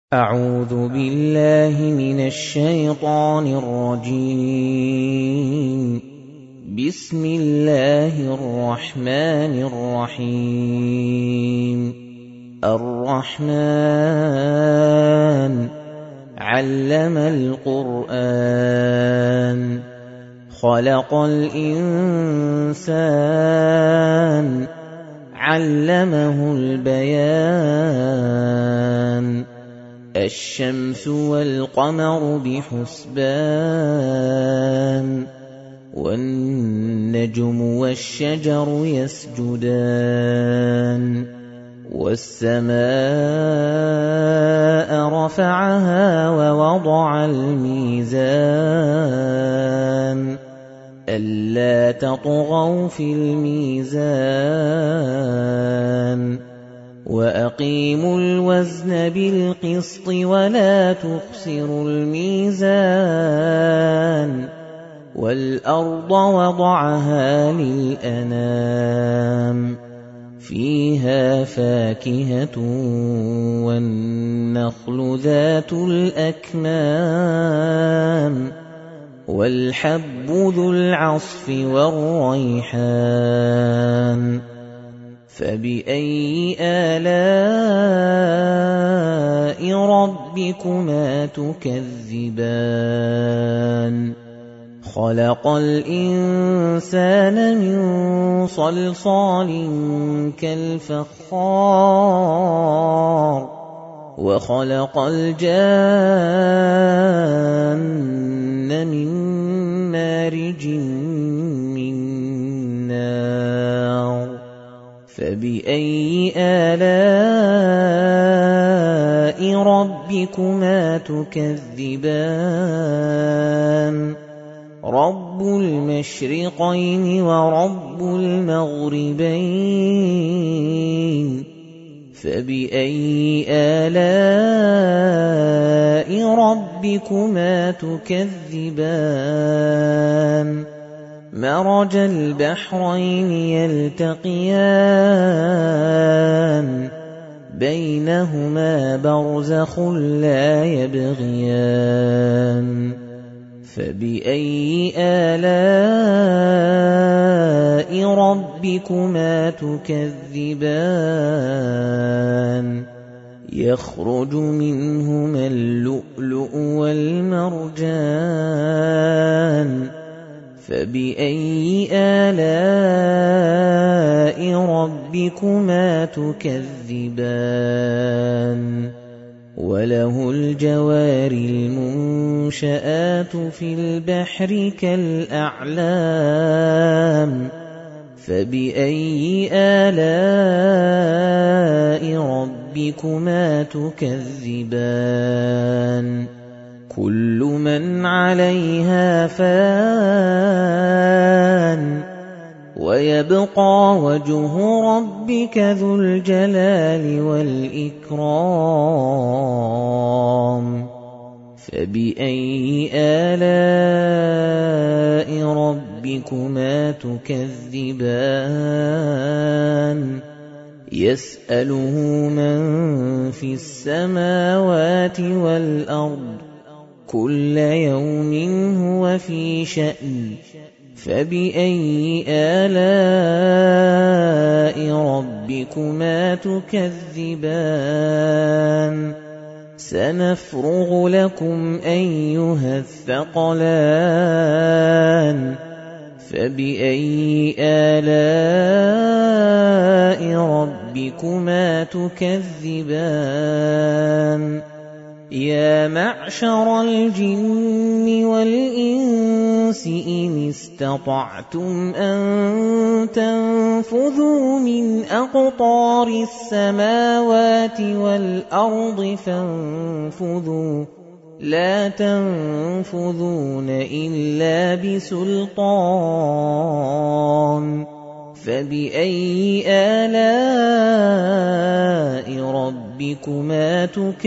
أعوذ بالله من الشيطان الرجيم. بسم الله الرحمن الرحيم. الرحمن علم القرآن خلق الإنسان علمه البيان الشمس والقمر بحسبان والنجم والشجر يسجدان والسماء رفعها ووضع الميزان ألا تطغوا في الميزان وأقيموا الوزن بالقسط ولا تخسروا الميزان والأرض وضعها للأنام فيها فاكهة والنخل ذات الأكمام والحب ذو العصف والريحان فبأي آلاء ربكما تكذبان خلق الإنسان من صلصال كالفخار وخلق الجان من مارج من نار فبأي آلاء ربكما تكذبان رب المشرقين ورب المغربين فبأي آلاء ربكما تكذبان مرج البحرين يلتقيان بينهما برزخ لا يبغيان فبأي آلاء ربكما تكذبان يخرج منهما اللؤلؤ والمرجان فبأي آلاء ربكما تكذبان وله الجوار المنشآت في البحر كالأعلام فبأي آلاء ربكما تكذبان كل من عليها فان ويبقى وجه ربك ذو الجلال والإكرام فبأي آلاء ربكما تكذبان يسأله من في السماوات والأرض كل يوم هو في شأن فبأي آلاء ربكما تكذبان سنفرغ لكم أيها الثقلان فبأي آلاء ربكما تكذبان يا معشر الجن والإنس إن استطعتم أن تنفذوا من أقطار السماوات والأرض فانفذوا لا تنفذون إلا بسلطان فبأي آلاء ربكما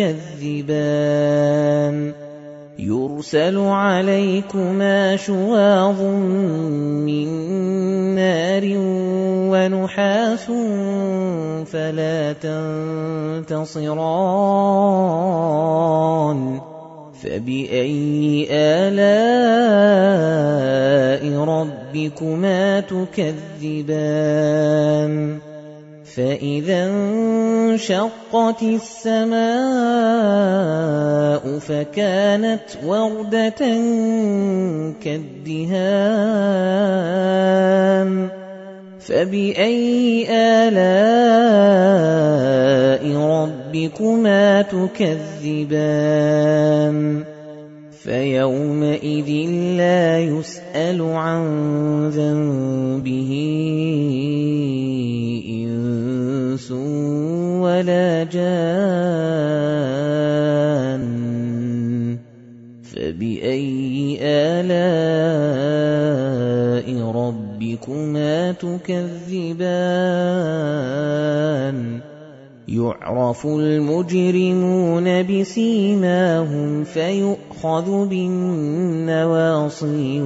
تكذبان يرسل عليكما شواظ من نار ونحاس فلا تنتصران فبأي آلاء ربكما تكذبان فإذا انشقت السماء فكانت وردة كالدهان فبأي آلاء ربكما تكذبان فيومئذ لا يسأل عن ذنبه إنس ولا جان فبأي آلاء ربكما تكذبان يعرف المجرمون بسيماهم فيؤخذ بالنواصي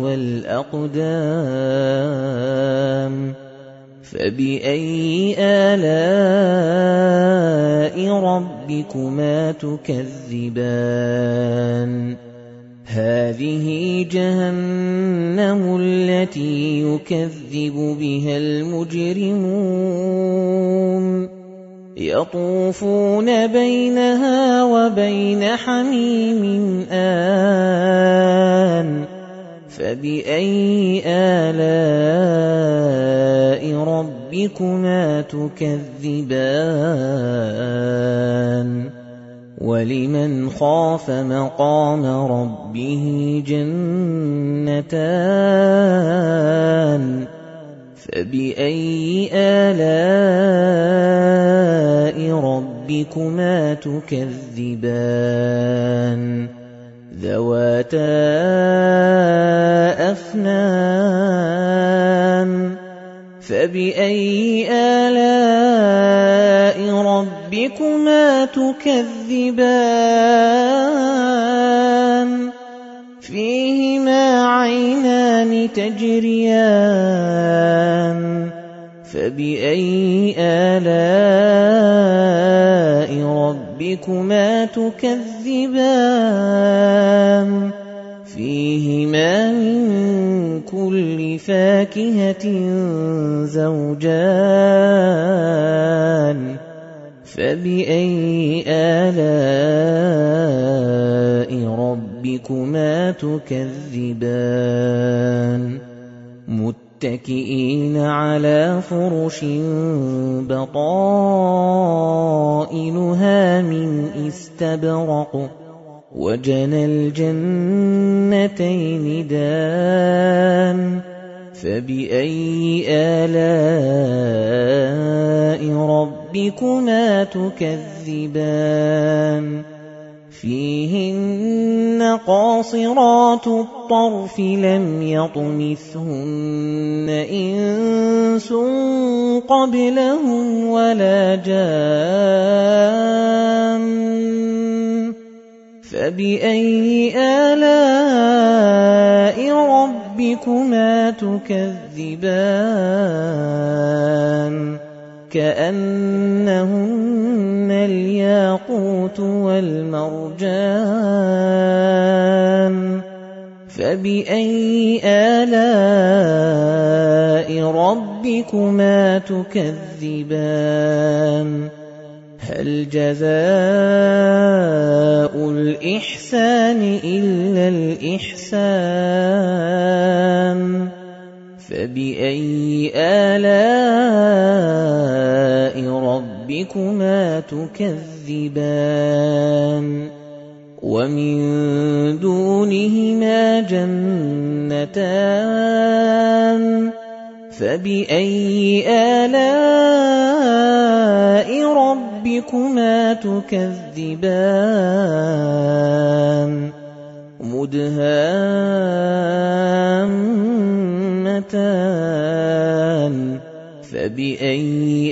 والأقدام فبأي آلاء ربكما تكذبان هذه جهنم التي يكذب بها المجرمون يطوفون بينها وبين حميم آن فبأي آلاء ربكما تكذبان ولمن خاف مقام ربه جنتان فبأي آلاء ربكما تكذبان ذواتا أفنان فبأي آلاء ربكما تكذبان فيهما عينان تجريان فبأي آلاء ربكما تكذبان فيهما من كل فاكهة زوجان فبأي آلاء ربكما تكذبان متكئين على فرش بطائنها من استبرق وجنى الجنتين دان فبأي آلاء ربكما تكذبان فيهن قاصرات الطرف لم يطمثهن إنس قبلهم ولا جان فبأي آلاء ربكما تكذبان كأنهن الياقوت والمرجان فبأي آلاء ربكما تكذبان هل جزاء الإحسان إلا الإحسان فبأي آلاء ربكما تكذبان ومن دونهما جنتان فبأي آلاء ربكما تكذبان مدهامتان فبأي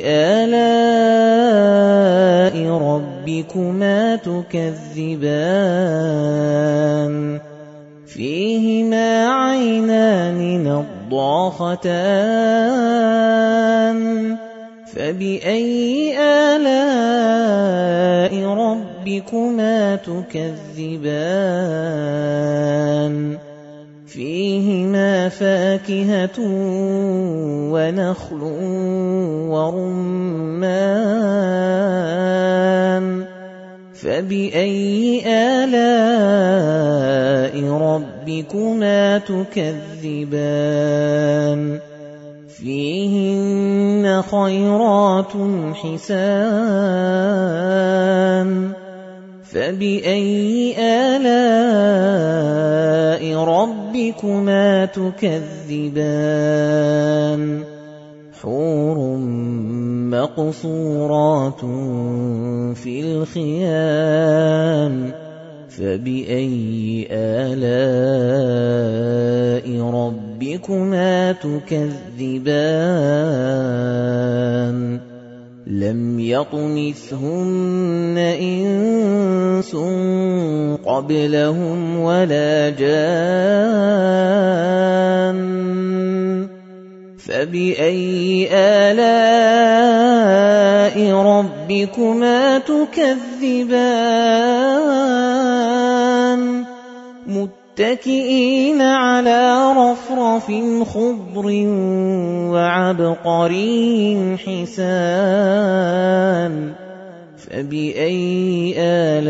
آلاء ربكما تكذبان فيهما عينان نضاختان فبأي آلاء ربكما ربكما تكذبان فيهما فاكهة ونخل ورمان فبأي آلاء ربكما تكذبان فيهن خيرات حسان فبأي آلاء ربكما تكذبان حور مقصورات في الخيام فبأي آلاء ربكما تكذبان لم يطمثهن إنس قبلهم ولا جان فبأي آلاء ربكما تكذبان متكئين على رفرف خضر وعبقري حسان فبأي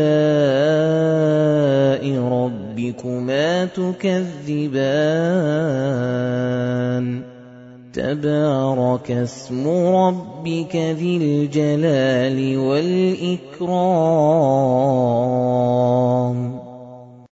آلاء ربكما تكذبان تبارك اسم ربك ذي الجلال والإكرام